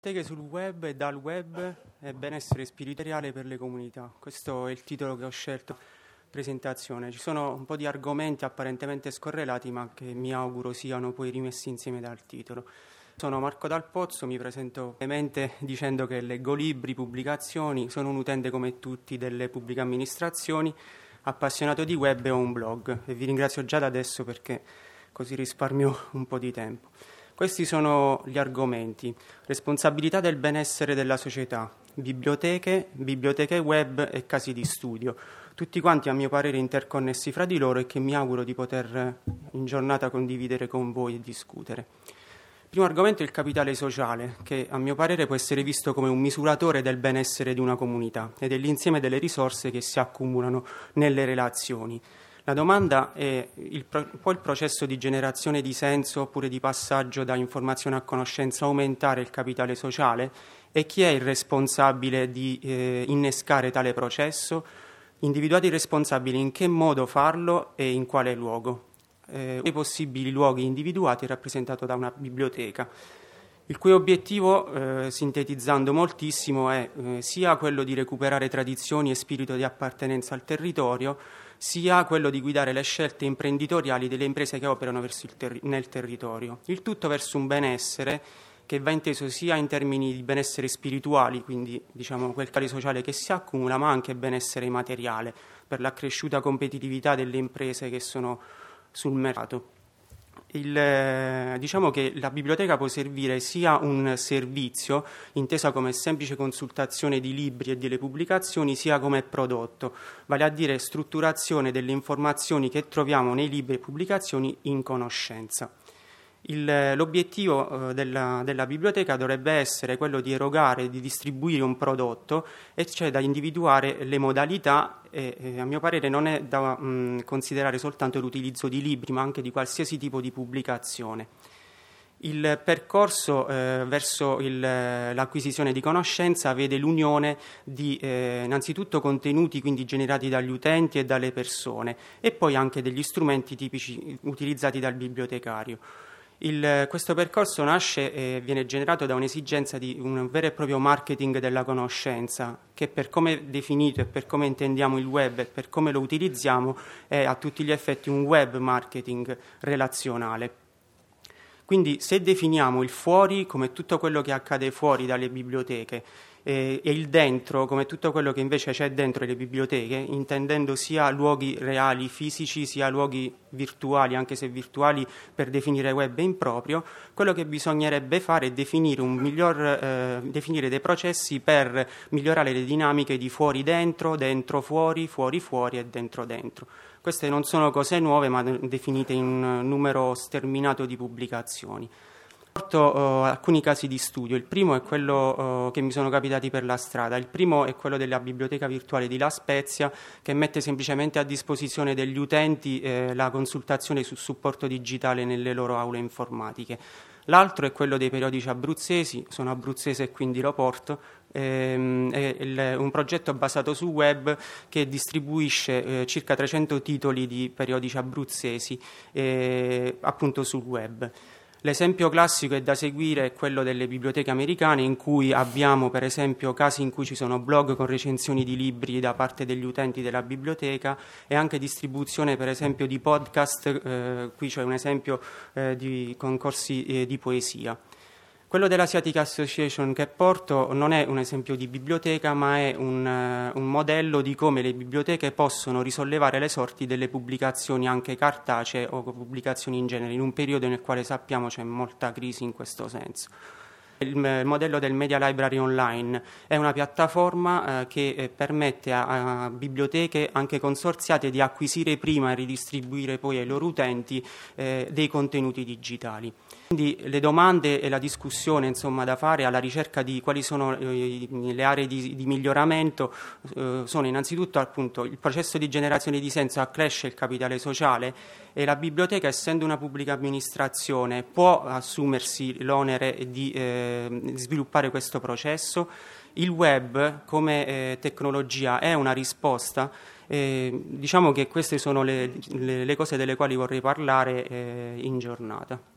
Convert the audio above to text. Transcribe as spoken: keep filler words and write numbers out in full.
Biblioteche sul web e dal web e benessere spirituale per le comunità. Questo è il titolo che ho scelto presentazione. Ci sono un po' di argomenti apparentemente scorrelati, ma che mi auguro siano poi rimessi insieme dal titolo. Sono Marco Dal Pozzo, mi presento brevemente dicendo che leggo libri, pubblicazioni, sono un utente come tutti delle pubbliche amministrazioni, appassionato di web e ho un blog e vi ringrazio già da adesso perché così risparmio un po' di tempo. Questi sono gli argomenti: responsabilità del benessere della società, biblioteche, biblioteche web e casi di studio, tutti quanti a mio parere interconnessi fra di loro e che mi auguro di poter in giornata condividere con voi e discutere. Il primo argomento è il capitale sociale, che a mio parere può essere visto come un misuratore del benessere di una comunità e dell'insieme delle risorse che si accumulano nelle relazioni. La domanda è il, può il processo di generazione di senso oppure di passaggio da informazione a conoscenza aumentare il capitale sociale? E chi è il responsabile di eh, innescare tale processo? Individuati i responsabili, in che modo farlo e in quale luogo? Eh, uno dei possibili luoghi individuati è rappresentato da una biblioteca, il cui obiettivo, eh, sintetizzando moltissimo, è eh, sia quello di recuperare tradizioni e spirito di appartenenza al territorio, sia quello di guidare le scelte imprenditoriali delle imprese che operano verso il terri- nel territorio. Il tutto verso un benessere che va inteso sia in termini di benessere spirituali, quindi diciamo quel capitale sociale che si accumula, ma anche benessere materiale, per l'accresciuta competitività delle imprese che sono sul mercato. Il, diciamo che la biblioteca può servire sia un servizio, intesa come semplice consultazione di libri e delle pubblicazioni, sia come prodotto, vale a dire strutturazione delle informazioni che troviamo nei libri e pubblicazioni in conoscenza. Il, l'obiettivo eh, della, della biblioteca dovrebbe essere quello di erogare, di distribuire un prodotto, e c'è da individuare le modalità e eh, a mio parere non è da mh, considerare soltanto l'utilizzo di libri, ma anche di qualsiasi tipo di pubblicazione. Il percorso eh, verso il, l'acquisizione di conoscenza vede l'unione di eh, innanzitutto contenuti quindi generati dagli utenti e dalle persone e poi anche degli strumenti tipici utilizzati dal bibliotecario. Il, questo percorso nasce e viene generato da un'esigenza di un vero e proprio marketing della conoscenza, che per come è definito e per come intendiamo il web e per come lo utilizziamo è a tutti gli effetti un web marketing relazionale. Quindi se definiamo il fuori come tutto quello che accade fuori dalle biblioteche eh, e il dentro come tutto quello che invece c'è dentro le biblioteche, intendendo sia luoghi reali, fisici, sia luoghi virtuali, anche se virtuali per definire web è improprio, quello che bisognerebbe fare è definire, un miglior, eh, definire dei processi per migliorare le dinamiche di fuori dentro, dentro fuori, fuori fuori e dentro dentro. Queste non sono cose nuove, ma definite in un numero sterminato di pubblicazioni. Porto uh, alcuni casi di studio. Il primo è quello uh, che mi sono capitati per la strada. Il primo è quello della biblioteca virtuale di La Spezia, che mette semplicemente a disposizione degli utenti eh, la consultazione su supporto digitale nelle loro aule informatiche. L'altro è quello dei periodici abruzzesi, sono abruzzese e quindi lo porto, ehm, è il, un progetto basato su web che distribuisce eh, circa trecento titoli di periodici abruzzesi eh, appunto sul web. L'esempio classico è da seguire è quello delle biblioteche americane, in cui abbiamo per esempio casi in cui ci sono blog con recensioni di libri da parte degli utenti della biblioteca e anche distribuzione per esempio di podcast, eh, qui c'è un esempio eh, di concorsi eh, di poesia. Quello dell'Asiatic Association che porto non è un esempio di biblioteca, ma è un, uh, un modello di come le biblioteche possono risollevare le sorti delle pubblicazioni anche cartacee o pubblicazioni in genere, in un periodo nel quale sappiamo c'è molta crisi in questo senso. Il, il modello del Media Library Online è una piattaforma eh, che eh, permette a, a biblioteche anche consorziate di acquisire prima e ridistribuire poi ai loro utenti eh, dei contenuti digitali. Quindi le domande e la discussione insomma, da fare alla ricerca di quali sono eh, le aree di, di miglioramento eh, sono innanzitutto appunto il processo di generazione di senso accresce il capitale sociale e la biblioteca, essendo una pubblica amministrazione, può assumersi l'onere di eh, sviluppare questo processo. Il web come eh, tecnologia è una risposta. Eh, diciamo che queste sono le, le, le cose delle quali vorrei parlare eh, in giornata.